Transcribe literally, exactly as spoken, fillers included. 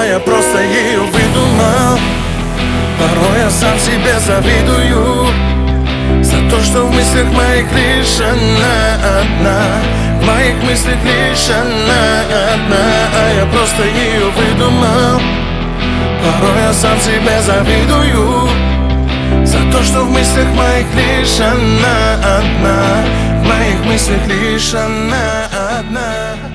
а я просто ее выдумал. Порой я сам себе завидую за то, что в мыслях моих лишь она одна. В моих мыслях лишь она одна, а я просто ее выдумал. Порой я сам себе завидую за то, что в мыслях моих лишь она одна. В моих мыслях лишь она одна.